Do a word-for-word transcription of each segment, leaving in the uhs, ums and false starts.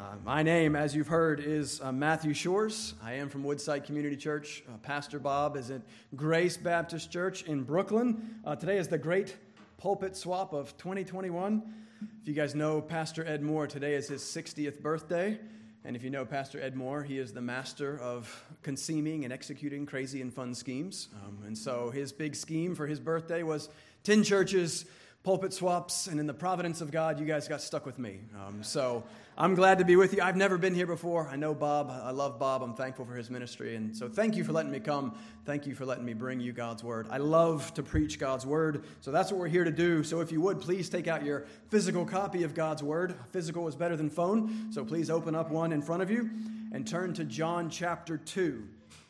Uh, my name, as you've heard, is uh, Matthew Shores. I am from Woodside Community Church. Uh, Pastor Bob is at Grace Baptist Church in Brooklyn. Uh, today is the great pulpit swap of twenty twenty-one. If you guys know Pastor Ed Moore, today is his sixtieth birthday. And if you know Pastor Ed Moore, he is the master of conceiving and executing crazy and fun schemes. Um, and so his big scheme for his birthday was ten churches, pulpit swaps, and in the providence of God, you guys got stuck with me. Um, so I'm glad to be with you. I've never been here before. I know Bob. I love Bob. I'm thankful for his ministry. And so thank you for letting me come. Thank you for letting me bring you God's word. I love to preach God's word. So that's what we're here to do. So if you would, please take out your physical copy of God's word. Physical is better than phone. So please open up one in front of you and turn to John chapter two.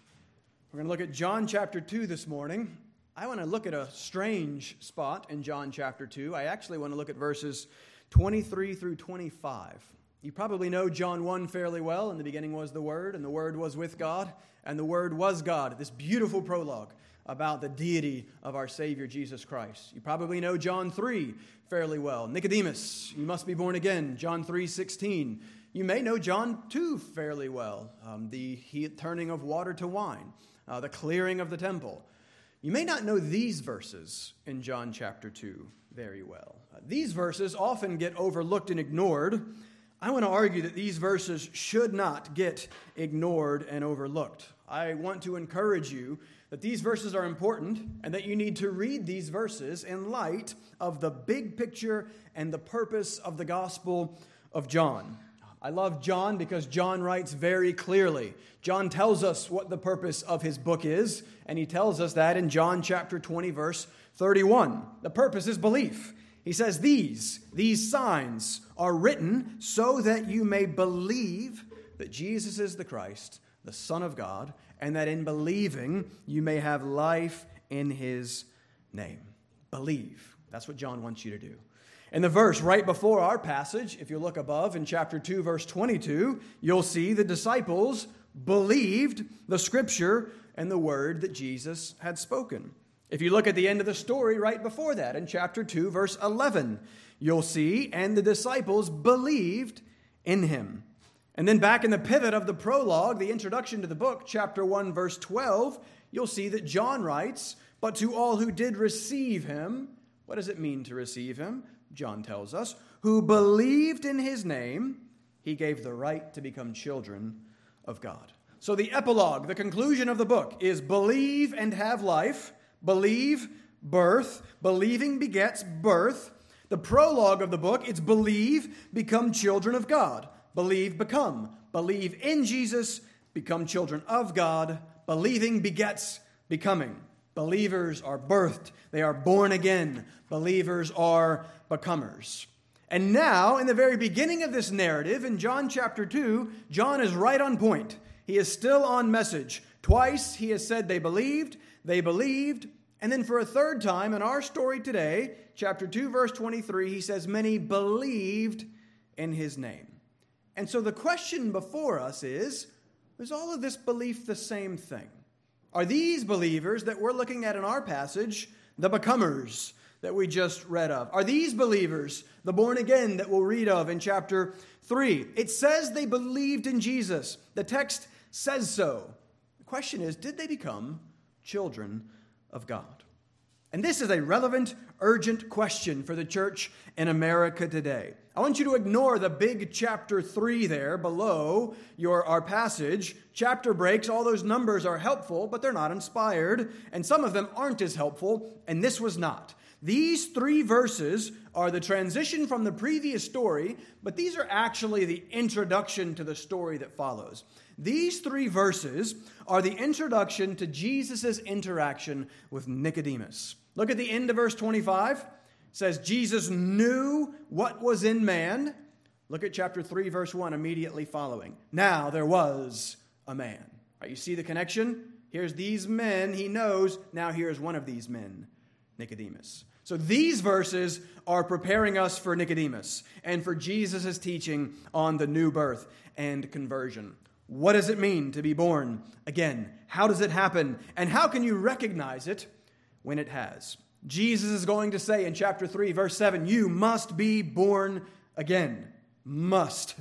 We're going to look at John chapter two this morning. I want to look at a strange spot in John chapter two. I actually want to look at verses twenty-three through twenty-five. You probably know John one fairly well. In the beginning was the Word, and the Word was with God, and the Word was God. This beautiful prologue about the deity of our Savior, Jesus Christ. You probably know John three fairly well. Nicodemus, you must be born again. John three sixteen. You may know John two fairly well. Um, the turning of water to wine, uh, the clearing of the temple. You may not know these verses in John chapter two very well. Uh, these verses often get overlooked and ignored. I want to argue that these verses should not get ignored and overlooked. I want to encourage you that these verses are important and that you need to read these verses in light of the big picture and the purpose of the Gospel of John. I love John because John writes very clearly. John tells us what the purpose of his book is, and he tells us that in John chapter twenty, verse thirty-one. The purpose is belief. He says, these, these signs are written so that you may believe that Jesus is the Christ, the Son of God, and that in believing you may have life in his name. Believe. That's what John wants you to do. In the verse right before our passage, if you look above in chapter two, verse twenty-two, you'll see the disciples believed the scripture and the word that Jesus had spoken. If you look at the end of the story right before that, in chapter two, verse eleven, you'll see, and the disciples believed in him. And then back in the pivot of the prologue, the introduction to the book, chapter one, verse twelve, you'll see that John writes, but to all who did receive him, what does it mean to receive him? John tells us, who believed in his name, he gave the right to become children of God. So the epilogue, the conclusion of the book is believe and have life. Believe, birth. Believing begets birth. The prologue of the book, it's believe, become children of God. Believe, become. Believe in Jesus, become children of God. Believing begets becoming. Believers are birthed. They are born again. Believers are becomers. And now, in the very beginning of this narrative, in John chapter two, John is right on point. He is still on message. Twice he has said they believed, they believed, and then for a third time in our story today, chapter two, verse twenty-three, he says, many believed in his name. And so the question before us is, is all of this belief the same thing? Are these believers that we're looking at in our passage the becomers that we just read of? Are these believers the born again that we'll read of in chapter three? It says they believed in Jesus. The text says so. The question is, did they become children of God? And this is a relevant, urgent question for the church in America today. I want you to ignore the big chapter three there below your our passage. Chapter breaks, all those numbers are helpful, but they're not inspired, and some of them aren't as helpful, and this was not. These three verses are the transition from the previous story, but these are actually the introduction to the story that follows. These three verses are the introduction to Jesus' interaction with Nicodemus. Look at the end of verse twenty-five. It says, Jesus knew what was in man. Look at chapter three, verse one, immediately following. Now there was a man. Right, you see the connection? Here's these men he knows. Now here's one of these men, Nicodemus. So these verses are preparing us for Nicodemus and for Jesus' teaching on the new birth and conversion. What does it mean to be born again? How does it happen? And how can you recognize it when it has? Jesus is going to say in chapter three, verse seven, you must be born again. Must.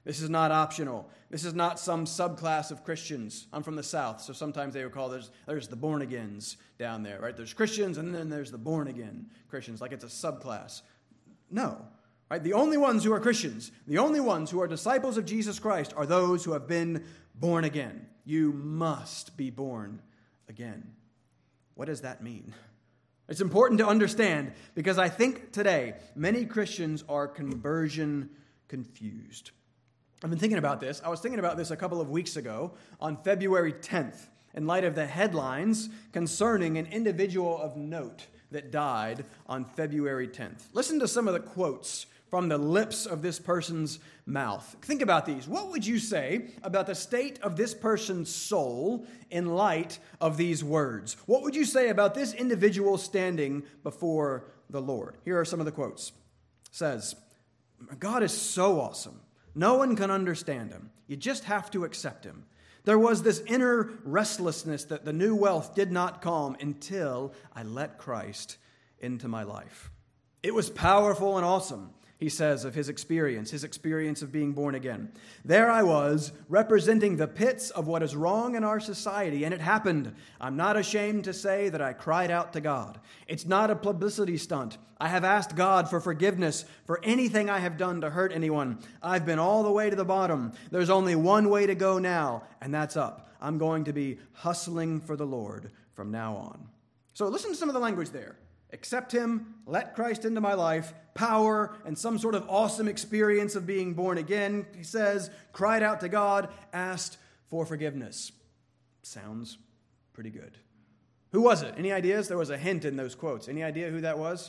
This is not optional. This is not some subclass of Christians. I'm from the South, so sometimes they would call there's there's the born-agains down there, right? There's Christians, and then there's the born-again Christians, like it's a subclass. No, right? The only ones who are Christians, the only ones who are disciples of Jesus Christ are those who have been born again. You must be born again. What does that mean? It's important to understand because I think today many Christians are conversion confused. I've been thinking about this. I was thinking about this a couple of weeks ago on February tenth in light of the headlines concerning an individual of note that died on February tenth. Listen to some of the quotes from the lips of this person's mouth. Think about these. What would you say about the state of this person's soul in light of these words? What would you say about this individual standing before the Lord? Here are some of the quotes. It says, God is so awesome. No one can understand him. You just have to accept him. There was this inner restlessness that the new wealth did not calm until I let Christ into my life. It was powerful and awesome, he says of his experience, his experience of being born again. There I was, representing the pits of what is wrong in our society, and it happened. I'm not ashamed to say that I cried out to God. It's not a publicity stunt. I have asked God for forgiveness for anything I have done to hurt anyone. I've been all the way to the bottom. There's only one way to go now, and that's up. I'm going to be hustling for the Lord from now on. So listen to some of the language there. Accept him, let Christ into my life, power, and some sort of awesome experience of being born again. He says, cried out to God, asked for forgiveness. Sounds pretty good. Who was it? Any ideas? There was a hint in those quotes. Any idea who that was?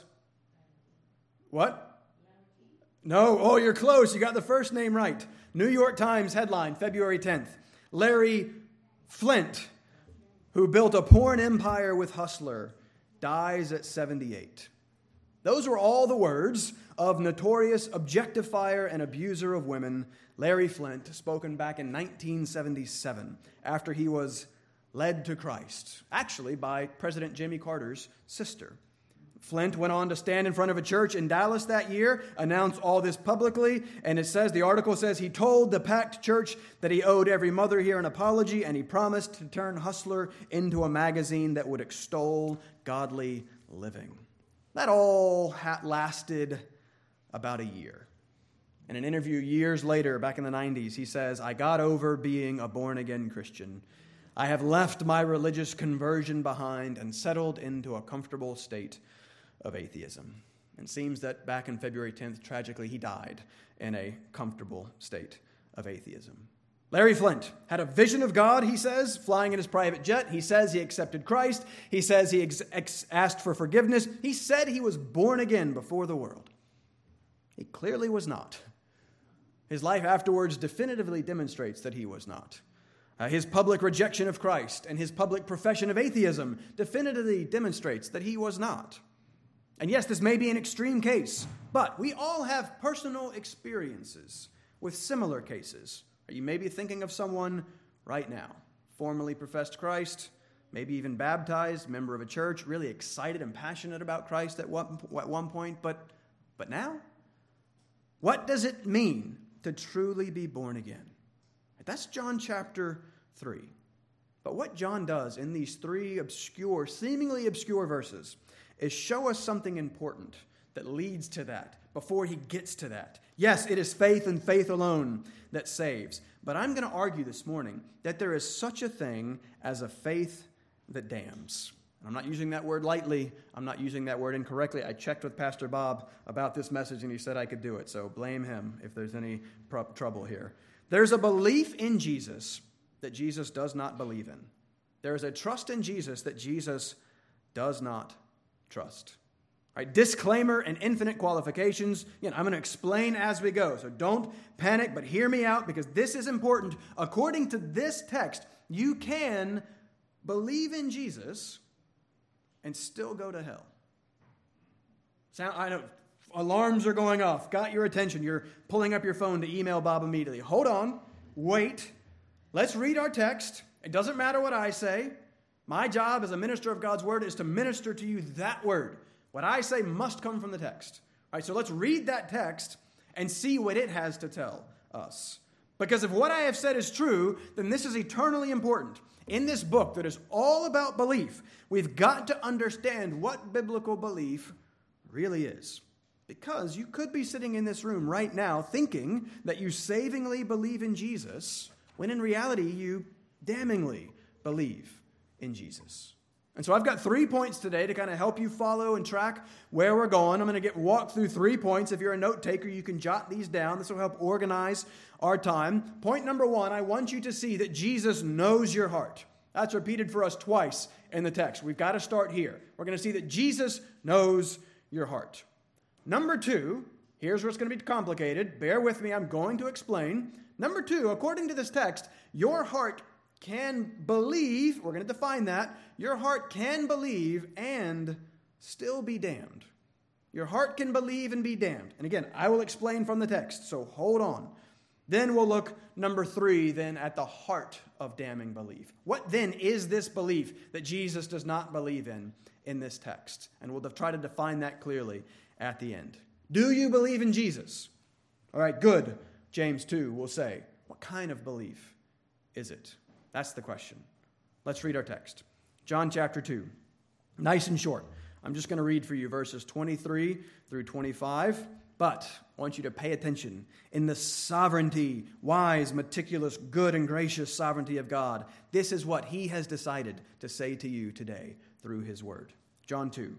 What? No. Oh, you're close. You got the first name right. New York Times headline, February tenth. Larry Flynt, who built a porn empire with Hustler, dies at seventy-eight. Those were all the words of notorious objectifier and abuser of women, Larry Flynt, spoken back in nineteen seventy-seven, after he was led to Christ, actually by President Jimmy Carter's sister. Flynt went on to stand in front of a church in Dallas that year, announce all this publicly, and it says, the article says, he told the packed church that he owed every mother here an apology, and he promised to turn Hustler into a magazine that would extol godly living. That all ha- lasted about a year. In an interview years later, back in the nineties, he says, I got over being a born-again Christian. I have left my religious conversion behind and settled into a comfortable state of atheism. It seems that back on February tenth, tragically, he died in a comfortable state of atheism. Larry Flynt had a vision of God, he says, flying in his private jet. He says he accepted Christ. He says he ex- ex- asked for forgiveness. He said he was born again before the world. He clearly was not. His life afterwards definitively demonstrates that he was not. Uh, his public rejection of Christ and his public profession of atheism definitively demonstrates that he was not. And yes, this may be an extreme case, but we all have personal experiences with similar cases. You may be thinking of someone right now, formerly professed Christ, maybe even baptized, member of a church, really excited and passionate about Christ at one, at one point, but, but now? What does it mean to truly be born again? That's John chapter three. But what John does in these three obscure, seemingly obscure verses is show us something important that leads to that before he gets to that. Yes, it is faith and faith alone that saves. But I'm going to argue this morning that there is such a thing as a faith that damns. I'm not using that word lightly. I'm not using that word incorrectly. I checked with Pastor Bob about this message, and he said I could do it. So blame him if there's any pro- trouble here. There's a belief in Jesus that Jesus does not believe in. There is a trust in Jesus that Jesus does not trust. All right, disclaimer and infinite qualifications. Again, I'm going to explain as we go, so don't panic, but hear me out because this is important. According to this text, you can believe in Jesus and still go to hell. Sound, I know, alarms are going off. Got your attention. You're pulling up your phone to email Bob immediately. Hold on. Wait. Let's read our text. It doesn't matter what I say. My job as a minister of God's word is to minister to you that word. What I say must come from the text. All right, so let's read that text and see what it has to tell us. Because if what I have said is true, then this is eternally important. In this book that is all about belief, we've got to understand what biblical belief really is. Because you could be sitting in this room right now thinking that you savingly believe in Jesus, when in reality you damningly believe in Jesus. And so I've got three points today to kind of help you follow and track where we're going. I'm going to get walk through three points. If you're a note taker, you can jot these down. This will help organize our time. Point number one, I want you to see that Jesus knows your heart. That's repeated for us twice in the text. We've got to start here. We're going to see that Jesus knows your heart. Number two, here's where it's going to be complicated. Bear with me, I'm going to explain. Number two, according to this text, your heart can believe, we're going to define that, your heart can believe and still be damned. Your heart can believe and be damned. And again, I will explain from the text, so hold on. Then we'll look, number three, then at the heart of damning belief. What then is this belief that Jesus does not believe in in this text? And we'll try to define that clearly at the end. Do you believe in Jesus? All right, good. James two will say, what kind of belief is it? That's the question. Let's read our text. John chapter two. Nice and short. I'm just going to read for you verses twenty-three through twenty-five. But I want you to pay attention. In the sovereignty, wise, meticulous, good, and gracious sovereignty of God, this is what he has decided to say to you today through his word. John two.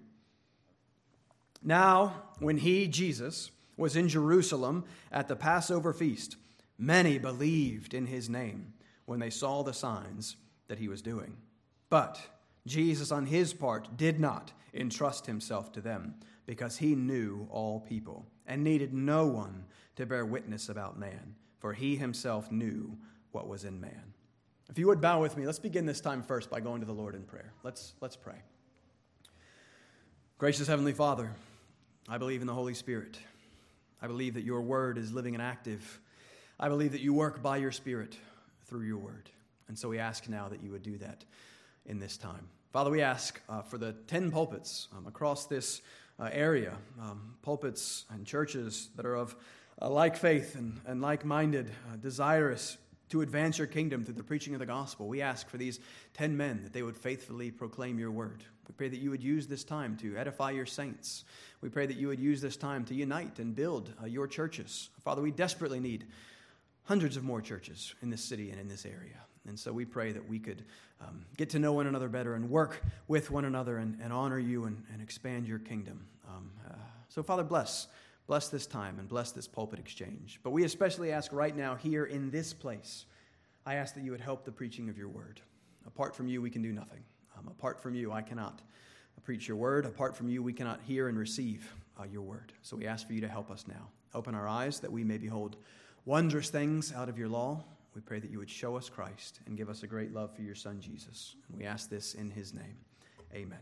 Now, when he, Jesus, was in Jerusalem at the Passover feast, many believed in his name when they saw the signs that he was doing. But Jesus, on his part, did not entrust himself to them, because he knew all people and needed no one to bear witness about man, for he himself knew what was in man. If you would bow with me, let's begin this time first by going to the Lord in prayer. Let's, let's pray. Gracious Heavenly Father, I believe in the Holy Spirit. I believe that your word is living and active. I believe that you work by your Spirit through your word. And so we ask now that you would do that in this time. Father, we ask uh, for the ten pulpits um, across this uh, area, um, pulpits and churches that are of uh, like faith and, and like-minded, uh, desirous to advance your kingdom through the preaching of the gospel. We ask for these ten men that they would faithfully proclaim your word. We pray that you would use this time to edify your saints. We pray that you would use this time to unite and build uh, your churches. Father, we desperately need hundreds of more churches in this city and in this area. And so we pray that we could um, get to know one another better and work with one another and, and honor you and, and expand your kingdom. Um, uh, so, Father, bless. Bless this time and bless this pulpit exchange. But we especially ask right now here in this place, I ask that you would help the preaching of your word. Apart from you, we can do nothing. Um, apart from you, I cannot preach your word. Apart from you, we cannot hear and receive uh, your word. So we ask for you to help us now. Open our eyes that we may behold wondrous things out of your law. We pray that you would show us Christ and give us a great love for your Son, Jesus. And we ask this in his name. Amen.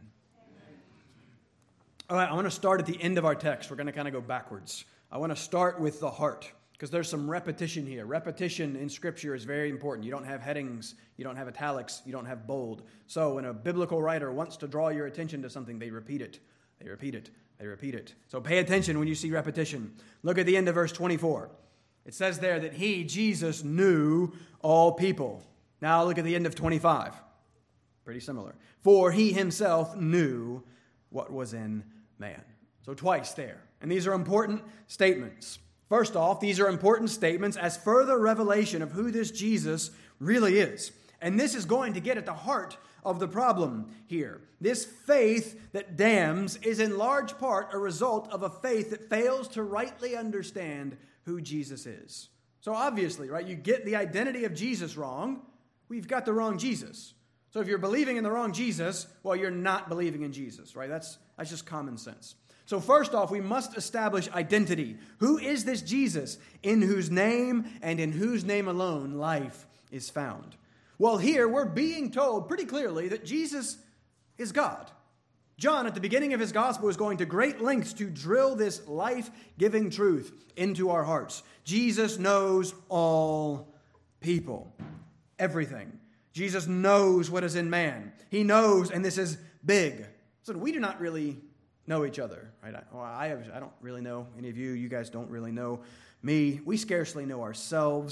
All right, I want to start at the end of our text. We're going to kind of go backwards. I want to start with the heart because there's some repetition here. Repetition in Scripture is very important. You don't have headings, you don't have italics, you don't have bold. So when a biblical writer wants to draw your attention to something, they repeat it. They repeat it. They repeat it. So pay attention when you see repetition. Look at the end of verse twenty-four. It says there that he, Jesus, knew all people. Now look at the end of twenty-five. Pretty similar. For he himself knew what was in man. So twice there. And these are important statements. First off, these are important statements as further revelation of who this Jesus really is. And this is going to get at the heart of the problem here. This faith that damns is in large part a result of a faith that fails to rightly understand who Jesus is. So obviously, right, you get the identity of Jesus wrong, we've got the wrong Jesus. So if you're believing in the wrong Jesus, well, you're not believing in Jesus, right? That's, that's just common sense. So first off, we must establish identity. Who is this Jesus in whose name and in whose name alone life is found? Well, here we're being told pretty clearly that Jesus is God. John, at the beginning of his gospel, is going to great lengths to drill this life-giving truth into our hearts. Jesus knows all people, everything. Jesus knows what is in man. He knows, and this is big. So we do not really know each other, right? I, well, I, have, I don't really know any of you. You guys don't really know me. We scarcely know ourselves.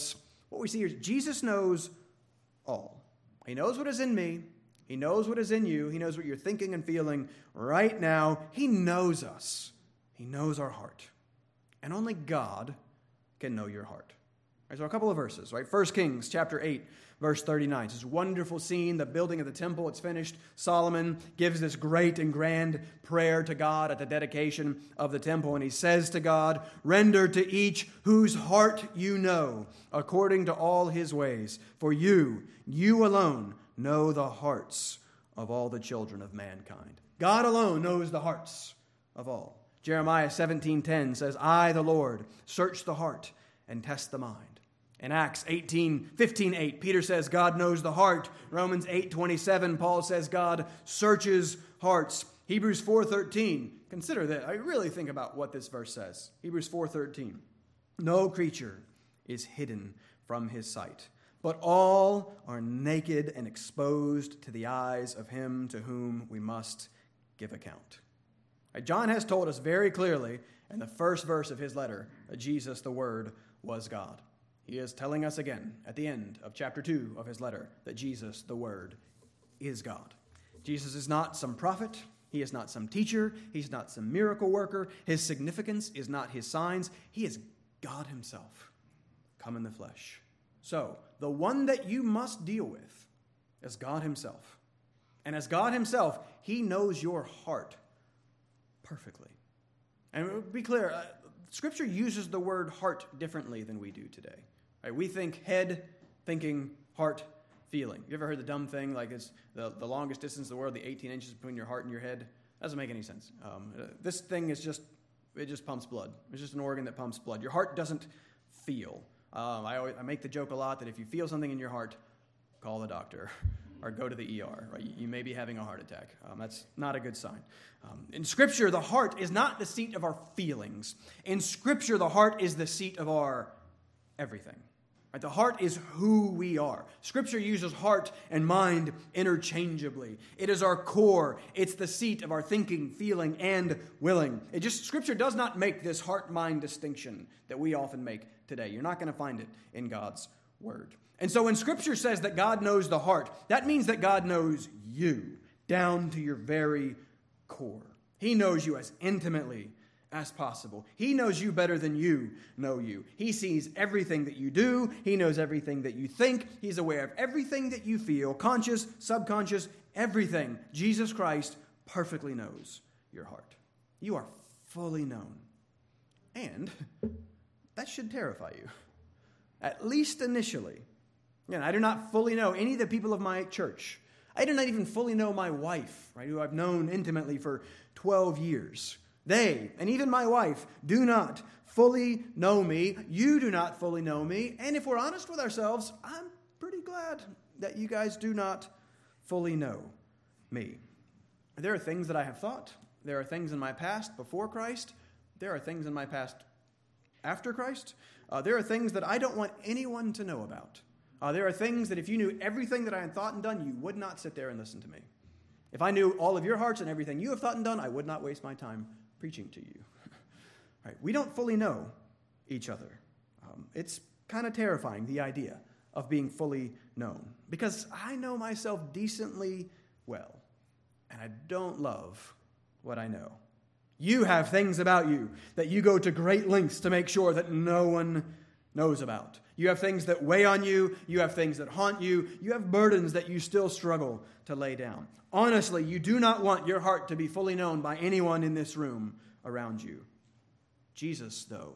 what we see here is Jesus knows all. He knows what is in me. He knows what is in you. He knows what you're thinking and feeling right now. He knows us. He knows our heart. And only God can know your heart. Right, so a couple of verses, right? First Kings chapter eight, verse thirty-nine. It's this wonderful scene, the building of the temple, it's finished. Solomon gives this great and grand prayer to God at the dedication of the temple. And he says to God, "Render to each whose heart you know, according to all his ways. For you, you alone, know the hearts of all the children of mankind." God alone knows the hearts of all. Jeremiah seventeen ten says, "I, the Lord, search the heart and test the mind." In Acts eighteen, fifteen eight, Peter says God knows the heart. Romans eight twenty-seven, Paul says God searches hearts. Hebrews four thirteen, consider that. I really think about what this verse says. Hebrews four thirteen, "No creature is hidden from his sight, but all are naked and exposed to the eyes of him to whom we must give account." Right, John has told us very clearly in the first verse of his letter that Jesus, the Word, was God. He is telling us again at the end of chapter two of his letter that Jesus, the Word, is God. Jesus is not some prophet. He is not some teacher. He's not some miracle worker. His significance is not his signs. He is God himself, come in the flesh. So, the one that you must deal with is God himself. And as God himself, he knows your heart perfectly. And be clear, uh, Scripture uses the word heart differently than we do today. Right? We think head, thinking, heart, feeling. You ever heard the dumb thing, like it's the, the longest distance in the world, the eighteen inches between your heart and your head? That doesn't make any sense. Um, uh, this thing is just, it just pumps blood. It's just an organ that pumps blood. Your heart doesn't feel. Um, I, always, I make the joke a lot that if you feel something in your heart, call the doctor or go to the E R. Right? You, you may be having a heart attack. Um, that's not a good sign. Um, in Scripture, the heart is not the seat of our feelings. In Scripture, the heart is the seat of our everything. Right? The heart is who we are. Scripture uses heart and mind interchangeably. It is our core. It's the seat of our thinking, feeling, and willing. It just Scripture does not make this heart-mind distinction that we often make today. You're not going to find it in God's Word. And so when Scripture says that God knows the heart, that means that God knows you down to your very core. He knows you as intimately as possible. He knows you better than you know you. He sees everything that you do. He knows everything that you think. He's aware of everything that you feel, conscious, subconscious, everything. Jesus Christ perfectly knows your heart. You are fully known. And that should terrify you, at least initially. Again, I do not fully know any of the people of my church. I do not even fully know my wife, right, who I've known intimately for twelve years. They, and even my wife, do not fully know me. You do not fully know me. And if we're honest with ourselves, I'm pretty glad that you guys do not fully know me. There are things that I have thought. There are things in my past before Christ. There are things in my past after Christ. Uh, there are things that I don't want anyone to know about. Uh, there are things that if you knew everything that I had thought and done, you would not sit there and listen to me. If I knew all of your hearts and everything you have thought and done, I would not waste my time preaching to you. Right? We don't fully know each other. Um, it's kind of terrifying, the idea of being fully known, because I know myself decently well, and I don't love what I know. You have things about you that you go to great lengths to make sure that no one knows about. You have things that weigh on you. You have things that haunt you. You have burdens that you still struggle to lay down. Honestly, you do not want your heart to be fully known by anyone in this room around you. Jesus, though,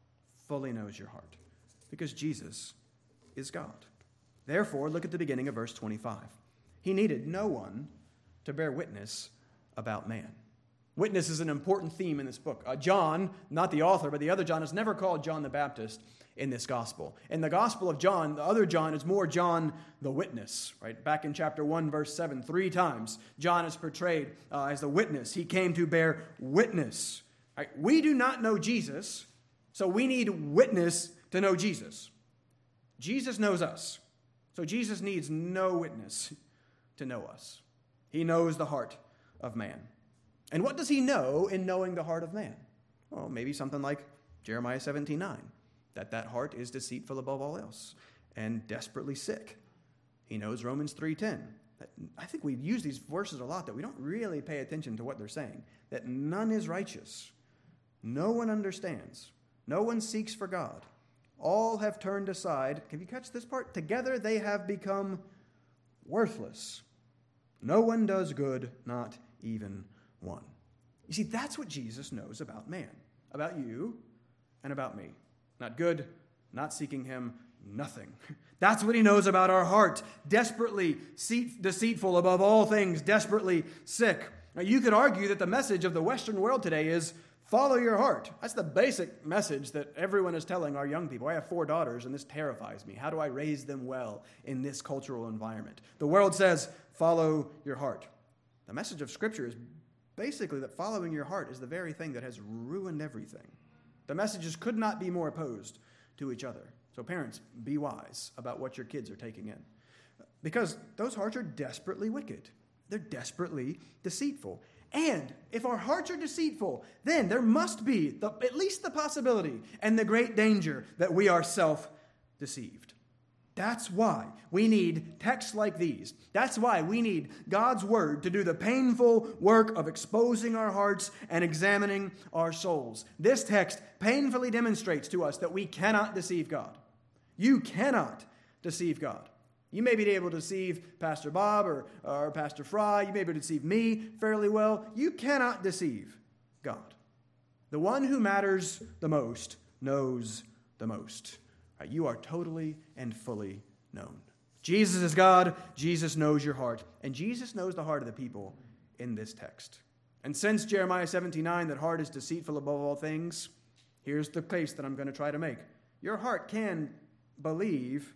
fully knows your heart, because Jesus is God. Therefore, look at the beginning of verse twenty-five. He needed no one to bear witness about man. Witness is an important theme in this book. Uh, John, not the author, but the other John, is never called John the Baptist in this gospel. In the gospel of John, the other John is more John the witness. Right? Back in chapter one, verse seven, three times, John is portrayed uh, as the witness. He came to bear witness. Right? We do not know Jesus, so we need witness to know Jesus. Jesus knows us, so Jesus needs no witness to know us. He knows the heart of man. And what does he know in knowing the heart of man? Well, maybe something like Jeremiah seventeen nine, that that heart is deceitful above all else and desperately sick. He knows Romans three ten. I think we use these verses a lot that we don't really pay attention to what they're saying. That none is righteous. No one understands. No one seeks for God. All have turned aside. Can you catch this part? Together they have become worthless. No one does good, not even one. You see, that's what Jesus knows about man, about you, and about me. Not good, not seeking him, nothing. That's what he knows about our heart. Desperately deceitful above all things, desperately sick. Now, you could argue that the message of the Western world today is follow your heart. That's the basic message that everyone is telling our young people. I have four daughters, and this terrifies me. How do I raise them well in this cultural environment? The world says, follow your heart. The message of Scripture is basically that following your heart is the very thing that has ruined everything. The messages could not be more opposed to each other. So parents, be wise about what your kids are taking in. Because those hearts are desperately wicked. They're desperately deceitful. And if our hearts are deceitful, then there must be the, at least the possibility and the great danger that we are self-deceived. That's why we need texts like these. That's why we need God's Word to do the painful work of exposing our hearts and examining our souls. This text painfully demonstrates to us that we cannot deceive God. You cannot deceive God. You may be able to deceive Pastor Bob or, or Pastor Fry. You may be able to deceive me fairly well. You cannot deceive God. The one who matters the most knows the most. Right, you are totally and fully known. Jesus is God. Jesus knows your heart. And Jesus knows the heart of the people in this text. And since Jeremiah seventeen nine, that heart is deceitful above all things, here's the case that I'm going to try to make. Your heart can believe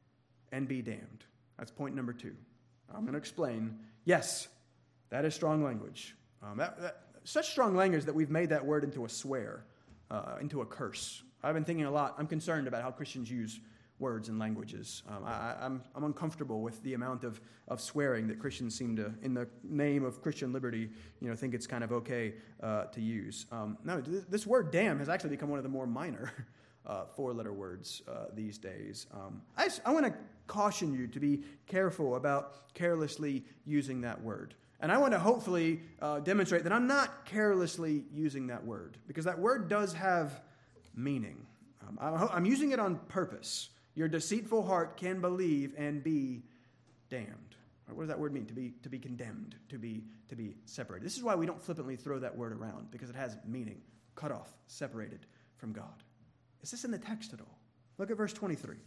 and be damned. That's point number two. I'm going to explain. Yes, that is strong language. Um, that, that, such strong language that we've made that word into a swear, uh, into a curse. I've been thinking a lot. I'm concerned about how Christians use words and languages. Um, I, I'm, I'm uncomfortable with the amount of, of swearing that Christians seem to, in the name of Christian liberty, you know, think it's kind of okay uh, to use. Um, no, th- this word damn has actually become one of the more minor uh, four-letter words uh, these days. Um, I, I want to caution you to be careful about carelessly using that word. And I want to hopefully uh, demonstrate that I'm not carelessly using that word, because that word does have meaning. Um, I'm, I'm using it on purpose. Your deceitful heart can believe and be damned. What does that word mean? To be to be condemned, to be to be separated. This is why we don't flippantly throw that word around, because it has meaning. Cut off, separated from God. Is this in the text at all? Look at verse twenty-three.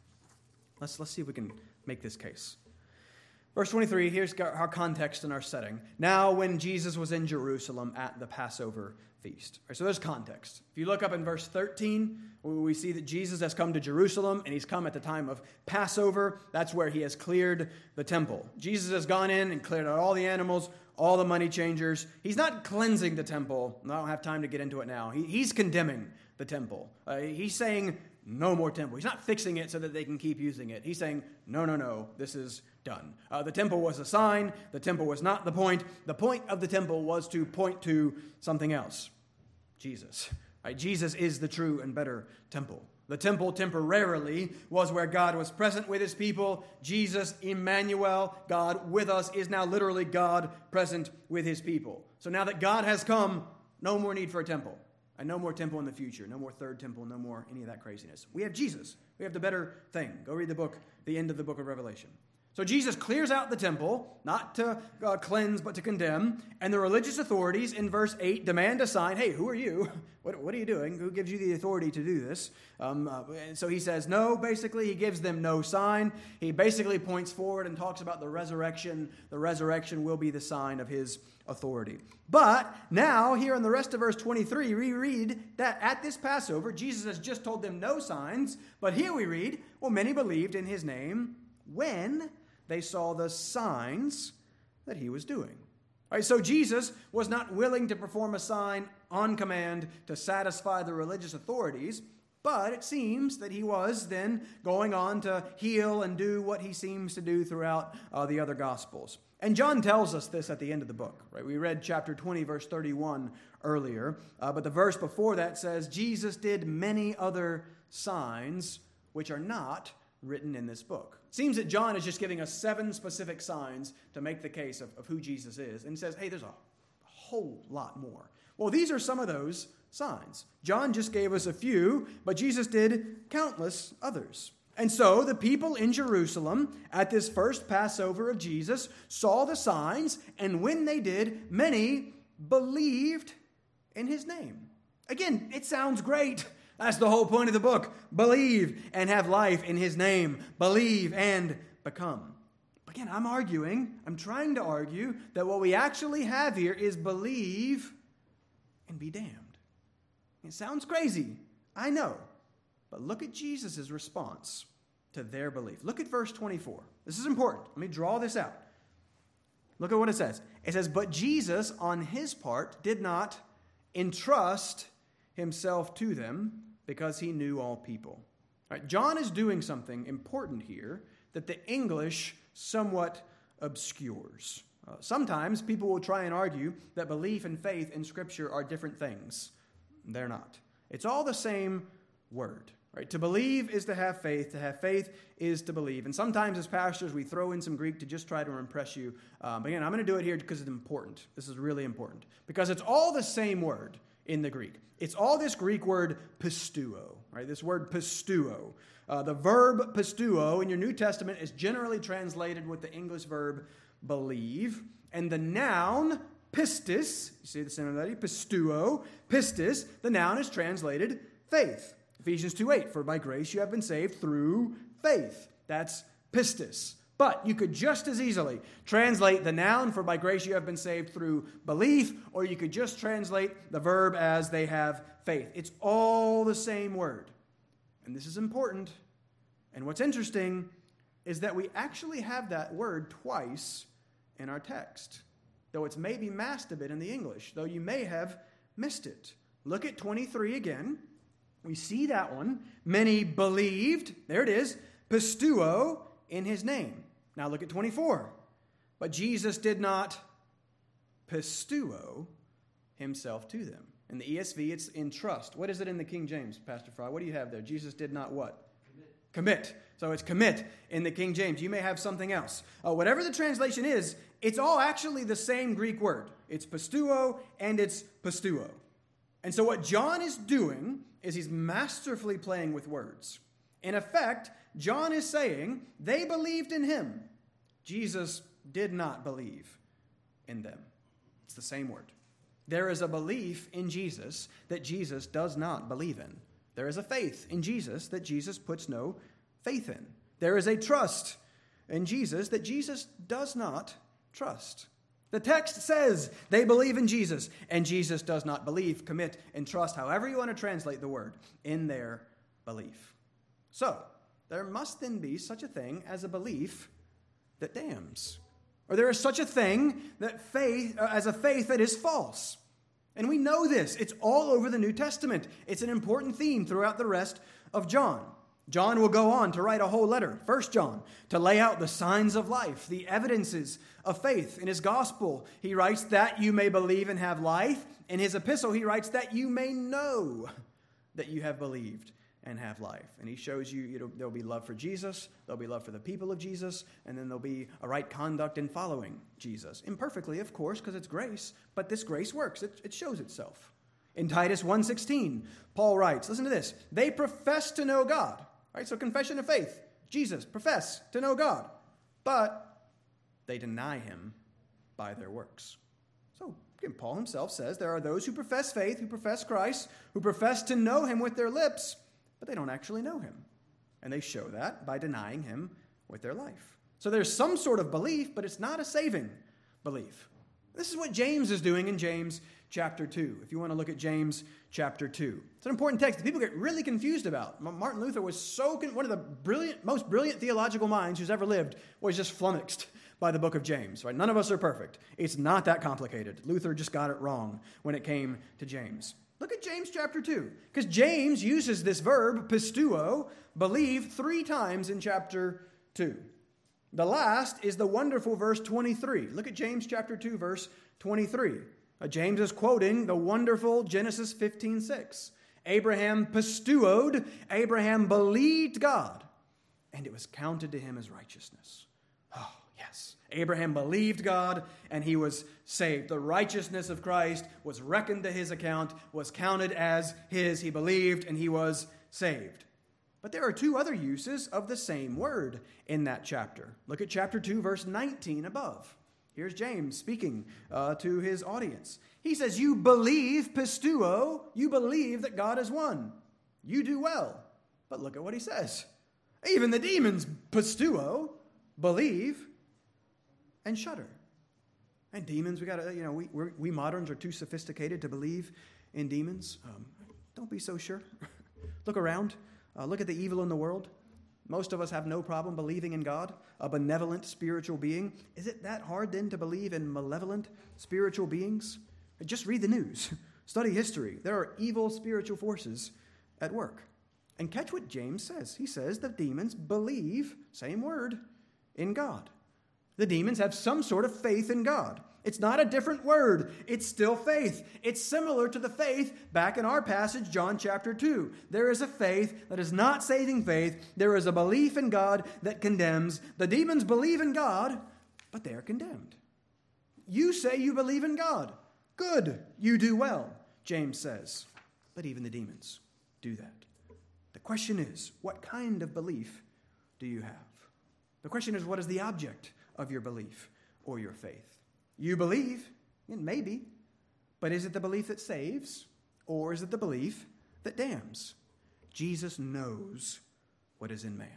Let's let's see if we can make this case. Verse twenty-three, here's our context and our setting. Now when Jesus was in Jerusalem at the Passover feast. Right, so there's context. If you look up in verse thirteen, we see that Jesus has come to Jerusalem, and he's come at the time of Passover. That's where he has cleared the temple. Jesus has gone in and cleared out all the animals, all the money changers. He's not cleansing the temple. I don't have time to get into it now. He, he's condemning the temple. Uh, he's saying, no more temple. He's not fixing it so that they can keep using it. He's saying, no, no, no, this is done. Uh, the temple was a sign. The temple was not the point. The point of the temple was to point to something else. Jesus. Right? Jesus is the true and better temple. The temple temporarily was where God was present with his people. Jesus, Emmanuel, God with us, is now literally God present with his people. So now that God has come, no more need for a temple. And no more temple in the future. No more third temple. No more any of that craziness. We have Jesus. We have the better thing. Go read the book, the end of the book of Revelation. So Jesus clears out the temple, not to uh, cleanse, but to condemn. And the religious authorities in verse eight demand a sign. Hey, who are you? What, what are you doing? Who gives you the authority to do this? Um, uh, and so he says no, basically. He gives them no sign. He basically points forward and talks about the resurrection. The resurrection will be the sign of his authority. But now, here in the rest of verse twenty-three, we read that at this Passover, Jesus has just told them no signs. But here we read, well, many believed in his name when they saw the signs that he was doing. All right, so Jesus was not willing to perform a sign on command to satisfy the religious authorities, but it seems that he was then going on to heal and do what he seems to do throughout uh, the other Gospels. And John tells us this at the end of the book. Right? We read chapter twenty, verse thirty-one earlier, uh, but the verse before that says, Jesus did many other signs which are not written in this book. It seems that John is just giving us seven specific signs to make the case of, of who Jesus is. And he says, hey, there's a whole lot more. Well, these are some of those signs. John just gave us a few, but Jesus did countless others. And so the people in Jerusalem at this first Passover of Jesus saw the signs, and when they did, many believed in his name. Again, it sounds great. That's the whole point of the book. Believe and have life in his name. Believe and become. Again, I'm arguing, I'm trying to argue that what we actually have here is believe and be damned. It sounds crazy, I know. But look at Jesus' response to their belief. Look at verse twenty-four. This is important. Let me draw this out. Look at what it says. It says, but Jesus, on his part, did not entrust himself to them because he knew all people. All right, John is doing something important here that the English somewhat obscures. Uh, sometimes people will try and argue that belief and faith in Scripture are different things. They're not. It's all the same word. Right? To believe is to have faith. To have faith is to believe. And sometimes as pastors, we throw in some Greek to just try to impress you. Um, but again, I'm going to do it here because it's important. This is really important. Because it's all the same word in the Greek. It's all this Greek word pisteuo. Right? This word pisteuo. Uh, the verb pisteuo in your New Testament is generally translated with the English verb believe. And the noun pistis, you see the similarity? Pisteuo, pistis, the noun is translated faith. Ephesians two eight, for by grace you have been saved through faith. That's pistis. But you could just as easily translate the noun for by grace you have been saved through belief, or you could just translate the verb as they have faith. It's all the same word. And this is important. And what's interesting is that we actually have that word twice in our text, though it's maybe masked a bit in the English, though you may have missed it. Look at twenty-three again. We see that one. Many believed, there it is, pisteuo, in his name. Now look at twenty-four. But Jesus did not pisteuo himself to them. In the E S V, it's entrust. What is it in the King James, Pastor Fry? What do you have there? Jesus did not what? Commit. Commit. So it's commit in the King James. You may have something else. Uh, whatever the translation is, it's all actually the same Greek word. It's pisteuo and it's pisteuo. And so what John is doing is he's masterfully playing with words. In effect, John is saying they believed in him. Jesus did not believe in them. It's the same word. There is a belief in Jesus that Jesus does not believe in. There is a faith in Jesus that Jesus puts no faith in. There is a trust in Jesus that Jesus does not trust. The text says they believe in Jesus, and Jesus does not believe, commit, and trust, however you want to translate the word, in their belief. So, there must then be such a thing as a belief that damns. Or there is such a thing that faith uh, as a faith that is false. And we know this. It's all over the New Testament. It's an important theme throughout the rest of John. John will go on to write a whole letter, First John, to lay out the signs of life, the evidences of faith. In his gospel, he writes that you may believe and have life. In his epistle, he writes that you may know that you have believed and have life. And he shows you, you know, there'll be love for Jesus, there'll be love for the people of Jesus, and then there'll be a right conduct in following Jesus. Imperfectly, of course, because it's grace, but this grace works. It, it shows itself. In Titus one sixteen, Paul writes, listen to this, they profess to know God. Right, so confession of faith. Jesus, profess to know God. But they deny him by their works. So, again, Paul himself says there are those who profess faith, who profess Christ, who profess to know him with their lips, but they don't actually know him. And they show that by denying him with their life. So there's some sort of belief, but it's not a saving belief. This is what James is doing in James chapter two. If you want to look at James chapter two. It's an important text that people get really confused about. Martin Luther was so, con- one of the brilliant, most brilliant theological minds who's ever lived, was just flummoxed by the book of James. Right? None of us are perfect. It's not that complicated. Luther just got it wrong when it came to James. Look at James chapter two. Because James uses this verb, pisteuo, believe, three times in chapter two. The last is the wonderful verse twenty-three. Look at James chapter two, verse twenty-three. Uh, James is quoting the wonderful Genesis fifteen six. Abraham pisteuoed, Abraham believed God, and it was counted to him as righteousness. Oh, yes. Abraham believed God, and he was saved. The righteousness of Christ was reckoned to his account, was counted as his. He believed, and he was saved. But there are two other uses of the same word in that chapter. Look at chapter two, verse nineteen above. Here's James speaking uh, to his audience. He says, you believe, pisteuo, you believe that God is one. You do well. But look at what he says. Even the demons, pisteuo, believe and shudder. And demons, we got to, you know, we we're, we moderns are too sophisticated to believe in demons. Um, don't be so sure. Look around. Uh, look at the evil in the world. Most of us have no problem believing in God, a benevolent spiritual being. Is it that hard then to believe in malevolent spiritual beings? Just read the news. Study history. There are evil spiritual forces at work. And catch what James says. He says the demons believe, same word, in God. The demons have some sort of faith in God. It's not a different word. It's still faith. It's similar to the faith back in our passage, John chapter two. There is a faith that is not saving faith. There is a belief in God that condemns. The demons believe in God, but they are condemned. You say you believe in God. Good, you do well, James says. But even the demons do that. The question is, what kind of belief do you have? The question is, what is the object of your belief or your faith? You believe, and maybe, but is it the belief that saves, or is it the belief that damns? Jesus knows what is in man.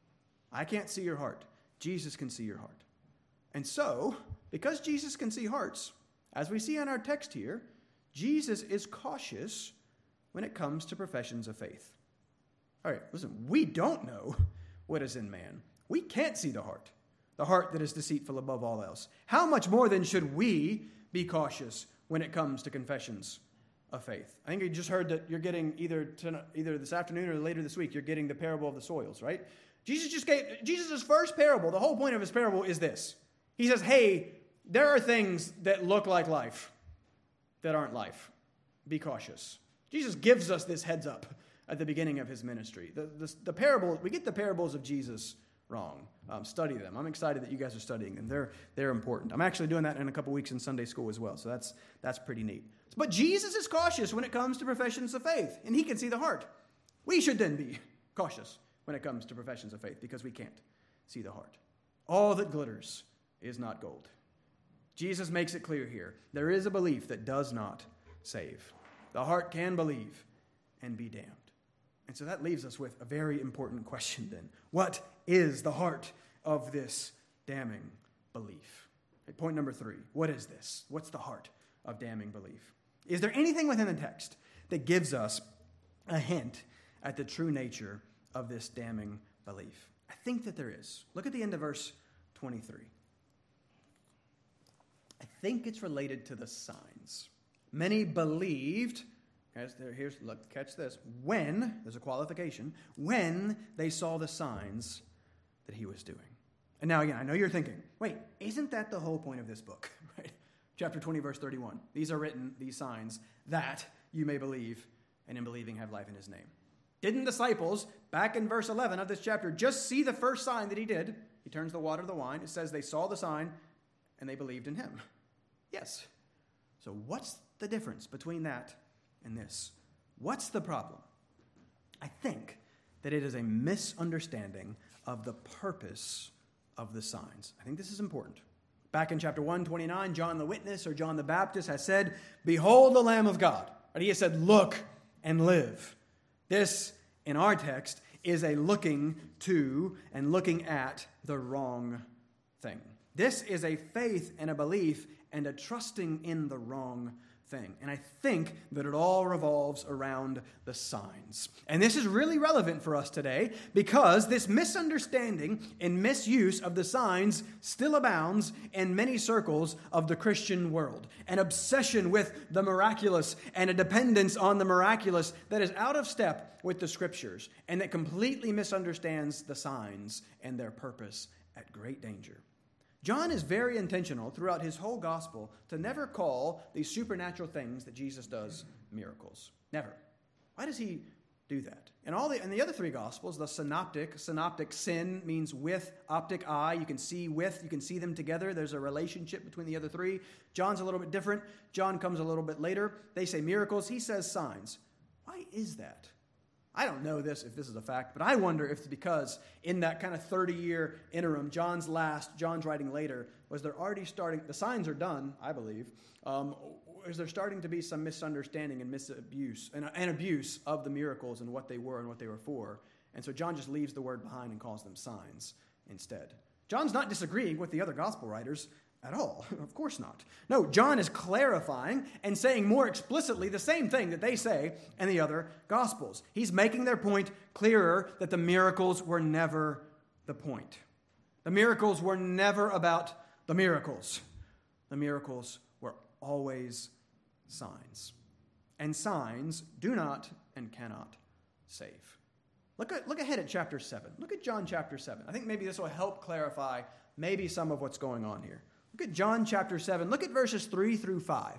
I can't see your heart. Jesus can see your heart. And so, because Jesus can see hearts, as we see in our text here, Jesus is cautious when it comes to professions of faith. All right, listen, we don't know what is in man. We can't see the heart. The heart that is deceitful above all else. How much more then should we be cautious when it comes to confessions of faith? I think you just heard that you're getting either tonight, either this afternoon or later this week, you're getting the parable of the soils, right? Jesus just gave, Jesus' first parable, the whole point of his parable is this. He says, hey, there are things that look like life that aren't life. Be cautious. Jesus gives us this heads up at the beginning of his ministry. The, the, the parable, we get the parables of Jesus wrong. Um, study them. I'm excited that you guys are studying them. They're, they're important. I'm actually doing that in a couple weeks in Sunday school as well, so that's, that's pretty neat. But Jesus is cautious when it comes to professions of faith, and he can see the heart. We should then be cautious when it comes to professions of faith because we can't see the heart. All that glitters is not gold. Jesus makes it clear here. There is a belief that does not save. The heart can believe and be damned. And so that leaves us with a very important question then. What is the heart of this damning belief? Okay, point number three. What is this? What's the heart of damning belief? Is there anything within the text that gives us a hint at the true nature of this damning belief? I think that there is. Look at the end of verse twenty-three. I think it's related to the signs. Many believed... Here's, look, catch this. When, there's a qualification, when they saw the signs that he was doing. And now again, I know you're thinking, wait, isn't that the whole point of this book? Right? Chapter twenty, verse thirty-one. These are written, these signs, that you may believe, and in believing have life in his name. Didn't disciples, back in verse eleven of this chapter, just see the first sign that he did? He turns the water to the wine. It says they saw the sign, and they believed in him. Yes. So what's the difference between that and this? What's the problem? I think that it is a misunderstanding of the purpose of the signs. I think this is important. Back in chapter one twenty-nine, John the Witness or John the Baptist has said, behold the Lamb of God. And he has said, look and live. This, in our text, is a looking to and looking at the wrong thing. This is a faith and a belief and a trusting in the wrong thing. And I think that it all revolves around the signs. And this is really relevant for us today because this misunderstanding and misuse of the signs still abounds in many circles of the Christian world. An obsession with the miraculous and a dependence on the miraculous that is out of step with the scriptures and that completely misunderstands the signs and their purpose at great danger. John is very intentional throughout his whole gospel to never call these supernatural things that Jesus does miracles. Never. Why does he do that. And all the and the other three Gospels, the synoptic, synoptic sin means with, optic eye. You can see with, you can see them together. There's a relationship between the other three. John's a little bit different. John comes a little bit later. They say miracles. He says signs. Why is that? I don't know this, if this is a fact, but I wonder if it's because in that kind of thirty-year interim, John's last, John's writing later, was there already starting, the signs are done, I believe, um, is there starting to be some misunderstanding and misabuse, and, and abuse of the miracles and what they were and what they were for. And so John just leaves the word behind and calls them signs instead. John's not disagreeing with the other gospel writers at all. Of course not. No, John is clarifying and saying more explicitly the same thing that they say in the other Gospels. He's making their point clearer that the miracles were never the point. The miracles were never about the miracles. The miracles were always signs. And signs do not and cannot save. Look at, look ahead at chapter seven. Look at John chapter seven. I think maybe this will help clarify maybe some of what's going on here. Look at John chapter seven. Look at verses three through five.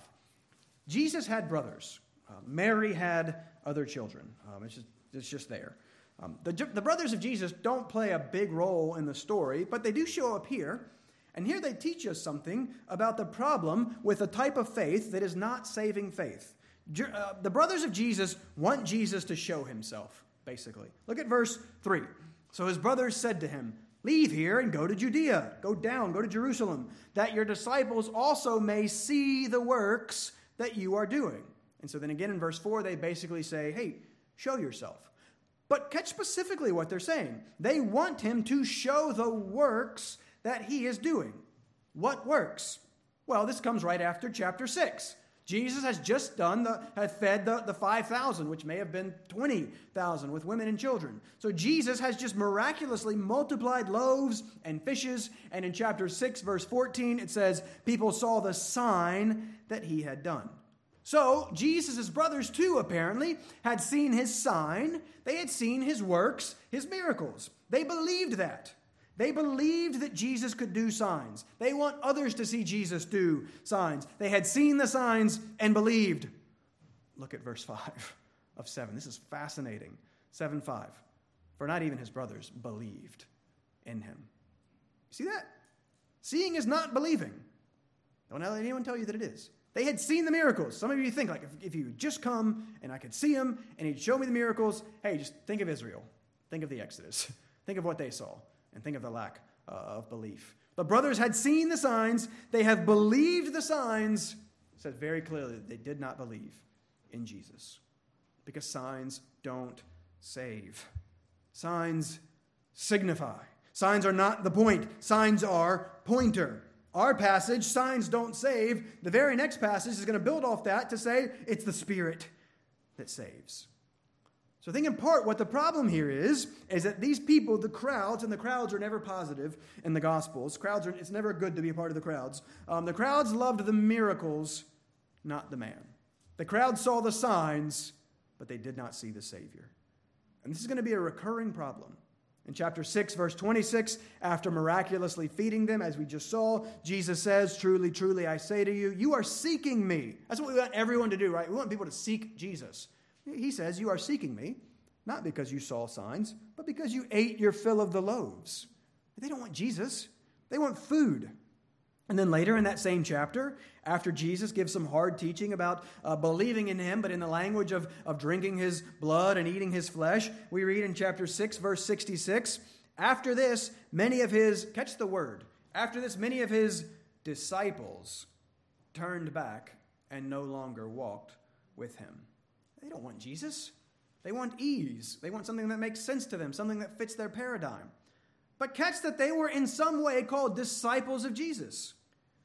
Jesus had brothers. Uh, Mary had other children. Um, it's, just, it's just there. Um, the, the brothers of Jesus don't play a big role in the story, but they do show up here. And here they teach us something about the problem with a type of faith that is not saving faith. Uh, the brothers of Jesus want Jesus to show himself, basically. Look at verse three. So his brothers said to him, "Leave here and go to Judea. Go down, go to Jerusalem, that your disciples also may see the works that you are doing." And so then again in verse four, they basically say, hey, show yourself. But catch specifically what they're saying. They want him to show the works that he is doing. What works? Well, this comes right after chapter six. Jesus has just done the, had fed the, the five thousand, which may have been twenty thousand with women and children. So Jesus has just miraculously multiplied loaves and fishes. And in chapter six, verse fourteen, it says, people saw the sign that he had done. So Jesus' brothers too, apparently, had seen his sign. They had seen his works, his miracles. They believed that. They believed that Jesus could do signs. They want others to see Jesus do signs. They had seen the signs and believed. Look at verse five of seven. This is fascinating. seven five. For not even his brothers believed in him. See that? Seeing is not believing. Don't let anyone tell you that it is. They had seen the miracles. Some of you think, like, if, if you would just come and I could see him and he'd show me the miracles, hey, just think of Israel. Think of the Exodus. Think of what they saw. And think of the lack uh, of belief. The brothers had seen the signs. They have believed the signs. It says very clearly that they did not believe in Jesus. Because signs don't save. Signs signify. Signs are not the point. Signs are pointer. Our passage, signs don't save. The very next passage is going to build off that to say it's the Spirit that saves. So I think in part what the problem here is, is that these people, the crowds, and the crowds are never positive in the Gospels. Crowds are, it's never good to be a part of the crowds. Um, the crowds loved the miracles, not the man. The crowd saw the signs, but they did not see the Savior. And this is going to be a recurring problem. In chapter six, verse twenty-six, after miraculously feeding them, as we just saw, Jesus says, "Truly, truly, I say to you, you are seeking me." That's what we want everyone to do, right? We want people to seek Jesus. He says, "You are seeking me, not because you saw signs, but because you ate your fill of the loaves." They don't want Jesus. They want food. And then later in that same chapter, after Jesus gives some hard teaching about uh, believing in him, but in the language of, of drinking his blood and eating his flesh, we read in chapter six, verse sixty-six, after this, many of his, catch the word, after this, many of his disciples turned back and no longer walked with him. They don't want Jesus. They want ease. They want something that makes sense to them, something that fits their paradigm. But catch that they were in some way called disciples of Jesus,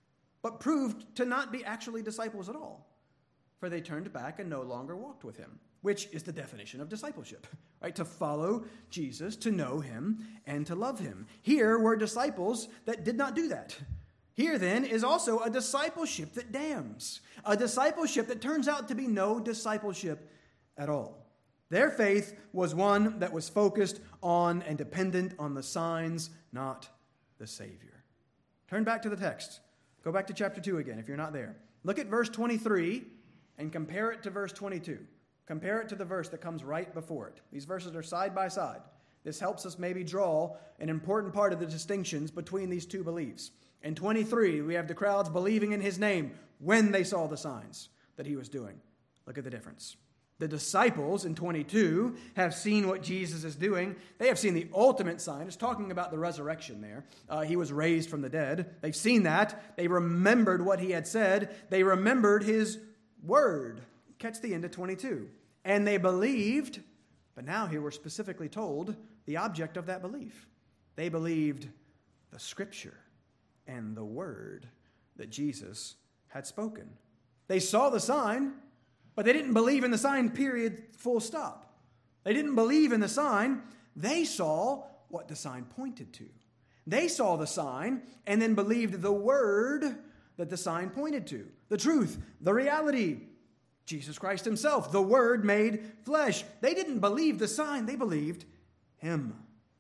but proved to not be actually disciples at all. For they turned back and no longer walked with him, which is the definition of discipleship, right? To follow Jesus, to know him, and to love him. Here were disciples that did not do that. Here then is also a discipleship that damns, a discipleship that turns out to be no discipleship at all. Their faith was one that was focused on and dependent on the signs, not the Savior. Turn back to the text. Go back to chapter two again if you're not there. Look at verse twenty-three and compare it to verse twenty-two. compare it to the verse that comes right before it. These verses are side by side. This helps us maybe draw an important part of the distinctions between these two beliefs. In twenty-three, we have the crowds believing in his name when they saw the signs that he was doing. Look at the difference. The disciples in twenty-two have seen what Jesus is doing. They have seen the ultimate sign. It's talking about the resurrection there. Uh, he was raised from the dead. They've seen that. They remembered what he had said. They remembered his word. Catch the end of twenty-two. And they believed, but now here we're specifically told the object of that belief. They believed the scripture and the word that Jesus had spoken. They saw the sign, but they didn't believe in the sign, period, full stop. They didn't believe in the sign. They saw what the sign pointed to. They saw the sign and then believed the word that the sign pointed to. The truth, the reality, Jesus Christ himself, the word made flesh. They didn't believe the sign, they believed him.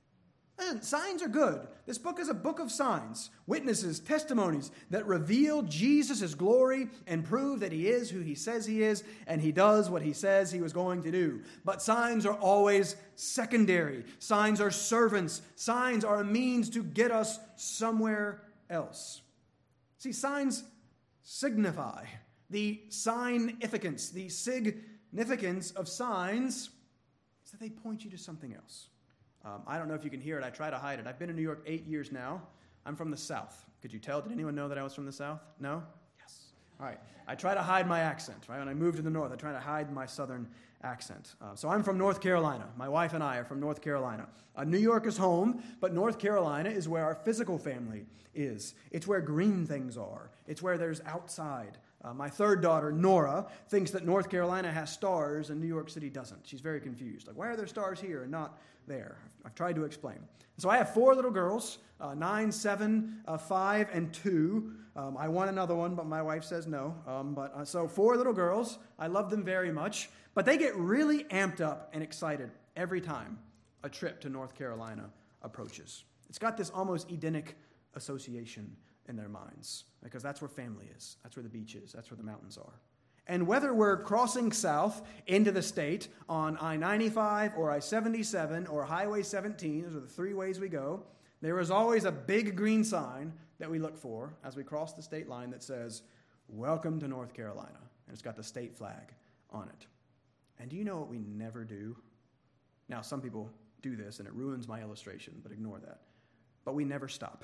And signs are good. This book is a book of signs, witnesses, testimonies that reveal Jesus' glory and prove that he is who he says he is, and he does what he says he was going to do. But signs are always secondary. Signs are servants. Signs are a means to get us somewhere else. See, signs signify. The significance, the significance of signs is that they point you to something else. Um, I don't know if you can hear it. I try to hide it. I've been in New York eight years now. I'm from the South. Could you tell? Did anyone know that I was from the South? No? Yes. All right. I try to hide my accent, right? When I moved to the North, I try to hide my Southern accent. Uh, so I'm from North Carolina. My wife and I are from North Carolina. Uh, New York is home, but North Carolina is where our physical family is. It's where green things are. It's where there's outside. Uh, my third daughter, Nora, thinks that North Carolina has stars and New York City doesn't. She's very confused. Like, why are there stars here and not there? I've, I've tried to explain. So I have four little girls, uh, nine, seven, uh, five, and two. Um, I want another one, but my wife says no. Um, but uh, so four little girls. I love them very much. But they get really amped up and excited every time a trip to North Carolina approaches. It's got this almost Edenic association in their minds, because that's where family is. That's where the beach is. That's where the mountains are. And whether we're crossing south into the state on I ninety-five or I seventy-seven or Highway seventeen, those are the three ways we go, there is always a big green sign that we look for as we cross the state line that says, "Welcome to North Carolina." And it's got the state flag on it. And do you know what we never do? Now, some people do this, and it ruins my illustration, but ignore that. But we never stop.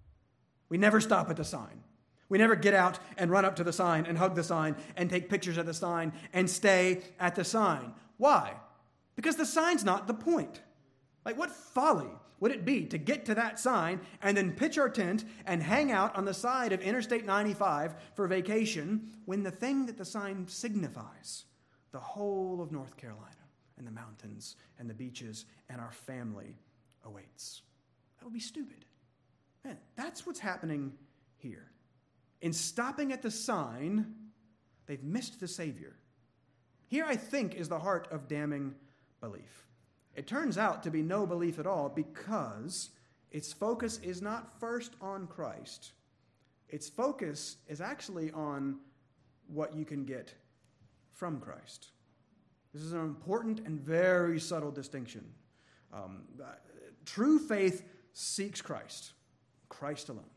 We never stop at the sign. We never get out and run up to the sign and hug the sign and take pictures of the sign and stay at the sign. Why? Because the sign's not the point. Like, what folly would it be to get to that sign and then pitch our tent and hang out on the side of Interstate ninety-five for vacation when the thing that the sign signifies, the whole of North Carolina and the mountains and the beaches and our family, awaits? That would be stupid. Man, that's what's happening here. In stopping at the sign, they've missed the Savior. Here, I think, is the heart of damning belief. It turns out to be no belief at all because its focus is not first on Christ. Its focus is actually on what you can get from Christ. This is an important and very subtle distinction. Um, true faith seeks Christ. Christ alone.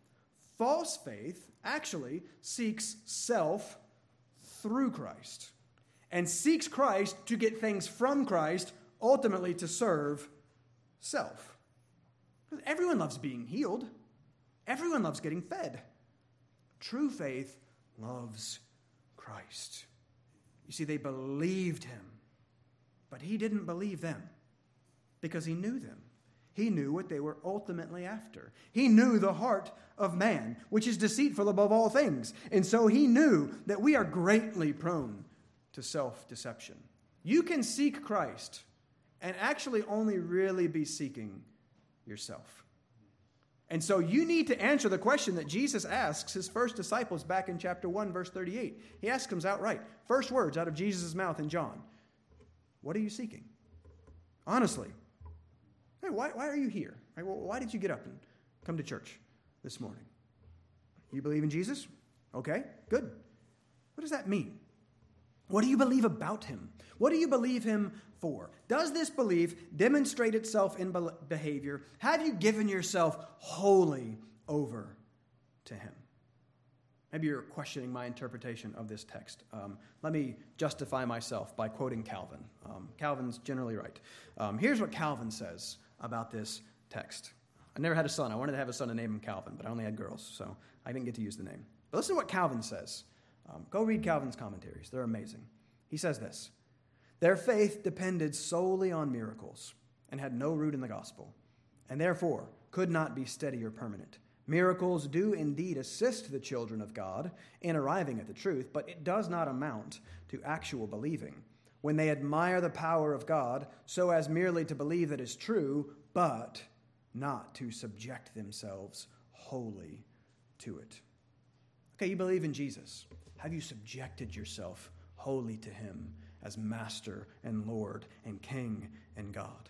False faith actually seeks self through Christ and seeks Christ to get things from Christ, ultimately to serve self. Everyone loves being healed. Everyone loves getting fed. True faith loves Christ. You see, they believed him, but he didn't believe them because he knew them. He knew what they were ultimately after. He knew the heart of man, which is deceitful above all things. And so he knew that we are greatly prone to self-deception. You can seek Christ and actually only really be seeking yourself. And so you need to answer the question that Jesus asks his first disciples back in chapter one, verse thirty-eight. He asks them outright. First words out of Jesus' mouth in John. What are you seeking? Honestly. Hey, why, why are you here? Right, well, why did you get up and come to church this morning? You believe in Jesus? Okay, good. What does that mean? What do you believe about him? What do you believe him for? Does this belief demonstrate itself in behavior? Have you given yourself wholly over to him? Maybe you're questioning my interpretation of this text. Um, let me justify myself by quoting Calvin. Um, Calvin's generally right. Um, here's what Calvin says about this text. I never had a son. I wanted to have a son and name him Calvin, but I only had girls, so I didn't get to use the name. But listen to what Calvin says. Um, go read Calvin's commentaries. They're amazing. He says this: their faith depended solely on miracles and had no root in the gospel, and therefore could not be steady or permanent. Miracles do indeed assist the children of God in arriving at the truth, but it does not amount to actual believing. When they admire the power of God so as merely to believe that is true, but not to subject themselves wholly to it. Okay, you believe in Jesus. Have you subjected yourself wholly to him as Master and Lord and King and God?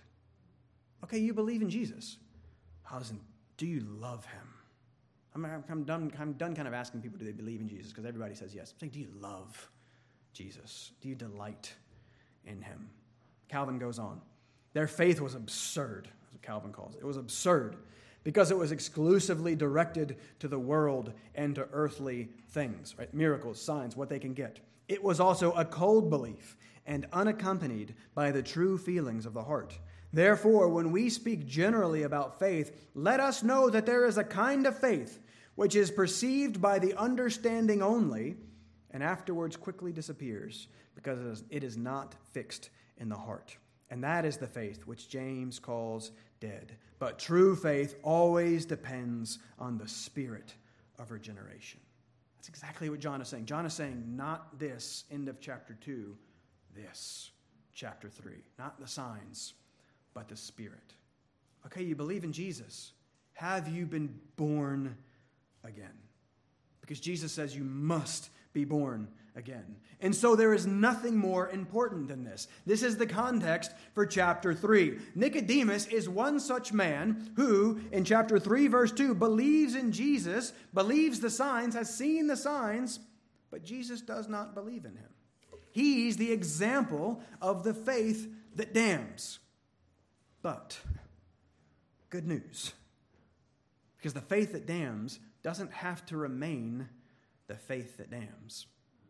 Okay, you believe in Jesus. How's in, do you love him? I'm, I'm, done, I'm done kind of asking people, do they believe in Jesus? Because everybody says yes. I'm saying, do you love Jesus? Do you delight in him? Calvin goes on. Their faith was absurd, as Calvin calls it. It was absurd because it was exclusively directed to the world and to earthly things, right? Miracles, signs, what they can get. It was also a cold belief and unaccompanied by the true feelings of the heart. Therefore, when we speak generally about faith, let us know that there is a kind of faith which is perceived by the understanding only, and afterwards quickly disappears, because it is not fixed in the heart. And that is the faith which James calls dead. But true faith always depends on the spirit of regeneration. That's exactly what John is saying. John is saying, not this, end of chapter two, this, chapter three. Not the signs, but the Spirit. Okay, you believe in Jesus. Have you been born again? Because Jesus says you must be born again. And so there is nothing more important than this. This is the context for chapter three. Nicodemus is one such man who, in chapter three, verse two, believes in Jesus, believes the signs, has seen the signs, but Jesus does not believe in him. He's the example of the faith that damns. But, good news, because the faith that damns doesn't have to remain the faith that damns.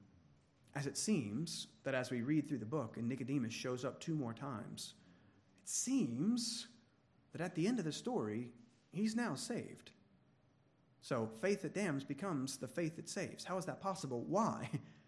As it seems that as we read through the book, and Nicodemus shows up two more times, it seems that at the end of the story, he's now saved. So faith that damns becomes the faith that saves. How is that possible? Why?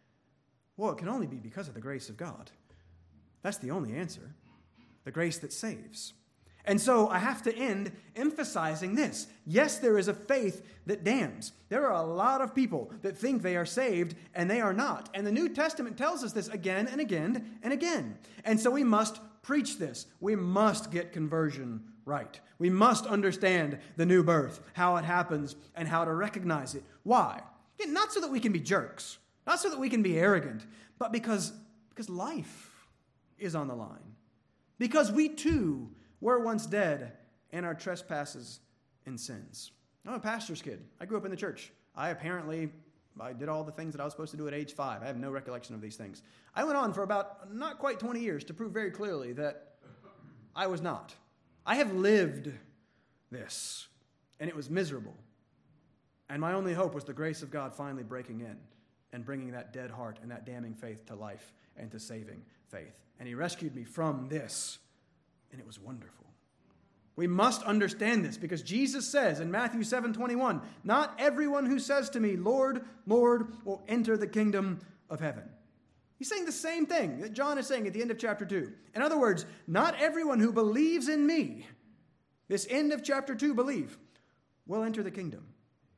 Well, it can only be because of the grace of God. That's the only answer. The grace that saves. And so I have to end emphasizing this. Yes, there is a faith that damns. There are a lot of people that think they are saved and they are not. And the New Testament tells us this again and again and again. And so we must preach this. We must get conversion right. We must understand the new birth, how it happens, and how to recognize it. Why? Again, not so that we can be jerks, not so that we can be arrogant, but because, because life is on the line. Because we too were once dead in our trespasses and sins. I'm a pastor's kid. I grew up in the church. I apparently I did all the things that I was supposed to do at age five. I have no recollection of these things. I went on for about not quite twenty years to prove very clearly that I was not. I have lived this, and it was miserable. And my only hope was the grace of God finally breaking in and bringing that dead heart and that damning faith to life and to saving faith. And he rescued me from this, and it was wonderful. We must understand this because Jesus says in Matthew seven twenty-one, not everyone who says to me, Lord, Lord, will enter the kingdom of heaven. He's saying the same thing that John is saying at the end of chapter two. In other words, not everyone who believes in me, this end of chapter two belief, will enter the kingdom.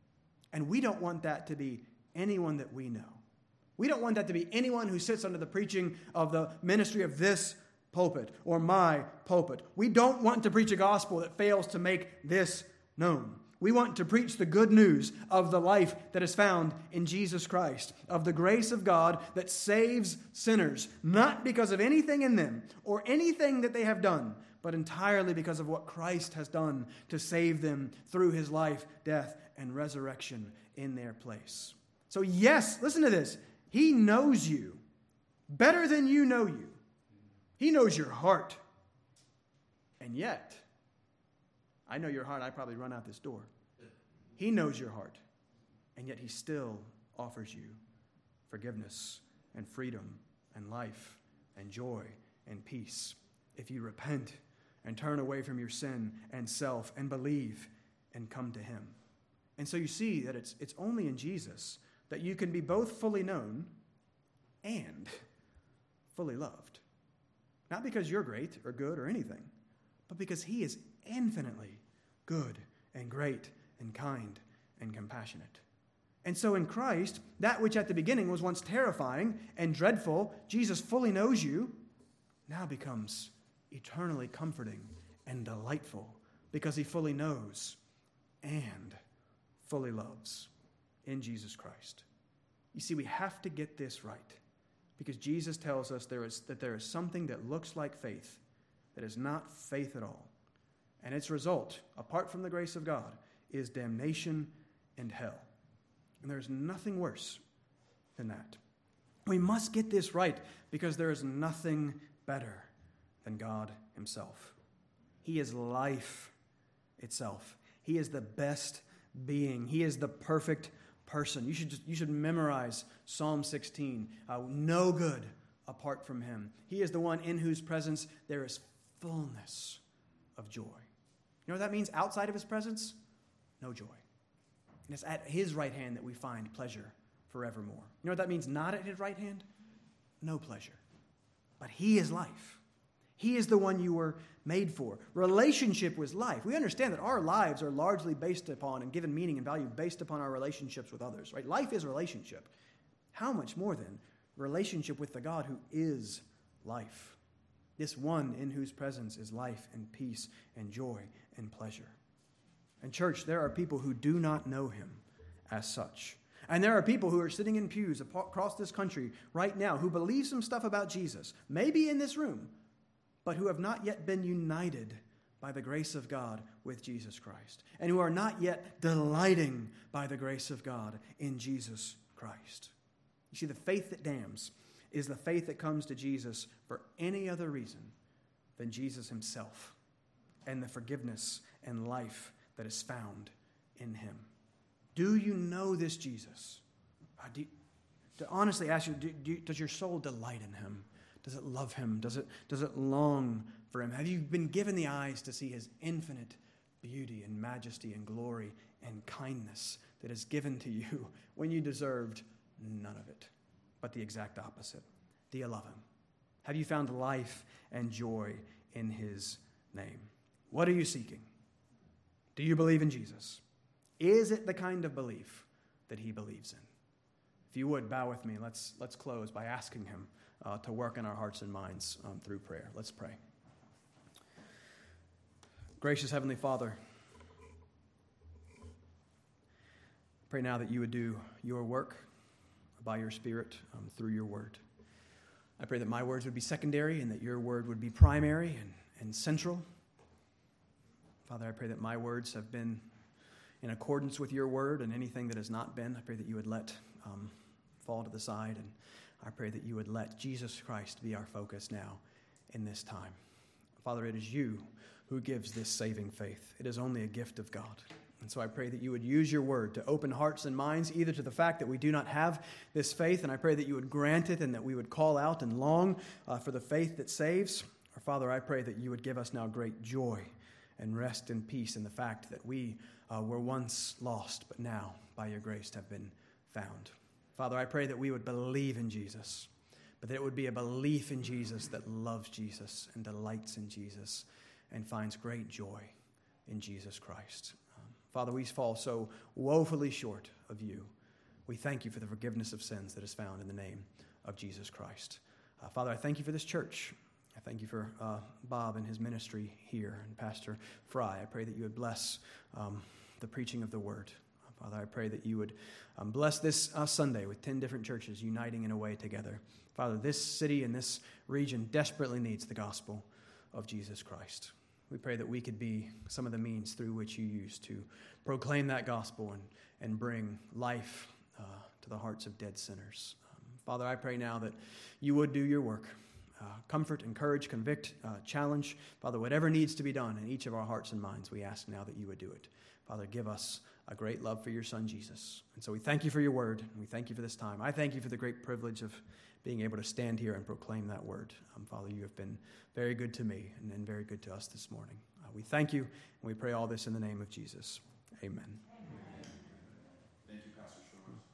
And we don't want that to be anyone that we know. We don't want that to be anyone who sits under the preaching of the ministry of this pulpit or my pulpit. We don't want to preach a gospel that fails to make this known. We want to preach the good news of the life that is found in Jesus Christ, of the grace of God that saves sinners, not because of anything in them or anything that they have done, but entirely because of what Christ has done to save them through his life, death, and resurrection in their place. So yes, listen to this. He knows you. better than you know you. He knows your heart. And yet, I know your heart, I probably run out this door. He knows your heart. And yet he still offers you forgiveness and freedom and life and joy and peace if you repent and turn away from your sin and self and believe and come to him. And so you see that it's, it's only in Jesus that you can be both fully known and fully loved. Not because you're great or good or anything, but because he is infinitely good and great and kind and compassionate. And so in Christ, that which at the beginning was once terrifying and dreadful, Jesus fully knows you, now becomes eternally comforting and delightful because he fully knows and fully loves in Jesus Christ. You see, we have to get this right because Jesus tells us there is, that there is something that looks like faith that is not faith at all. And its result, apart from the grace of God, is damnation and hell. And there's nothing worse than that. We must get this right because there is nothing better than God himself. He is life itself. He is the best being. He is the perfect person. You should just, you should memorize Psalm sixteen. Uh, no good apart from him. He is the one in whose presence there is fullness of joy. You know what that means outside of his presence? No joy. And it's at his right hand that we find pleasure forevermore. You know what that means not at his right hand? No pleasure. But he is life. He is the one you were made for. Relationship was life. We understand that our lives are largely based upon and given meaning and value based upon our relationships with others, right? Life is relationship. How much more then relationship with the God who is life? This one in whose presence is life and peace and joy and pleasure. And church, there are people who do not know him as such. And there are people who are sitting in pews across this country right now who believe some stuff about Jesus, maybe in this room, but who have not yet been united by the grace of God with Jesus Christ, and who are not yet delighting by the grace of God in Jesus Christ. You see, the faith that damns is the faith that comes to Jesus for any other reason than Jesus himself and the forgiveness and life that is found in him. Do you know this Jesus? Uh, do you, to honestly ask you, do, do, does your soul delight in him? Does it love him? Does it, does it long for him? Have you been given the eyes to see his infinite beauty and majesty and glory and kindness that is given to you when you deserved none of it, but the exact opposite? Do you love him? Have you found life and joy in his name? What are you seeking? Do you believe in Jesus? Is it the kind of belief that he believes in? If you would, bow with me. Let's, let's close by asking him uh, to work in our hearts and minds um, through prayer. Let's pray. Gracious Heavenly Father, pray now that you would do your work by your Spirit um, through your word. I pray that my words would be secondary and that your word would be primary and, and central. Father, I pray that my words have been in accordance with your word, and anything that has not been, I pray that you would let um, fall to the side, and I pray that you would let Jesus Christ be our focus now in this time. Father, it is you who gives this saving faith. It is only a gift of God. And so I pray that you would use your word to open hearts and minds either to the fact that we do not have this faith, and I pray that you would grant it and that we would call out and long uh, for the faith that saves. Or Father, I pray that you would give us now great joy and rest and peace in the fact that we uh, were once lost, but now, by your grace, have been found. Father, I pray that we would believe in Jesus, but that it would be a belief in Jesus that loves Jesus and delights in Jesus and finds great joy in Jesus Christ. Um, Father, we fall so woefully short of you. We thank you for the forgiveness of sins that is found in the name of Jesus Christ. Uh, Father, I thank you for this church. I thank you for uh, Bob and his ministry here, and Pastor Fry. I pray that you would bless um, the preaching of the word. Father, I pray that you would um, bless this uh, Sunday with ten different churches uniting in a way together. Father, this city and this region desperately needs the gospel of Jesus Christ. We pray that we could be some of the means through which you use to proclaim that gospel and, and bring life uh, to the hearts of dead sinners. Um, Father, I pray now that you would do your work. Uh, comfort, encourage, convict, uh, challenge. Father, whatever needs to be done in each of our hearts and minds, we ask now that you would do it. Father, give us a great love for your Son, Jesus. And so we thank you for your word, and we thank you for this time. I thank you for the great privilege of being able to stand here and proclaim that word. Um, Father, you have been very good to me and, and very good to us this morning. Uh, we thank you, and we pray all this in the name of Jesus. Amen.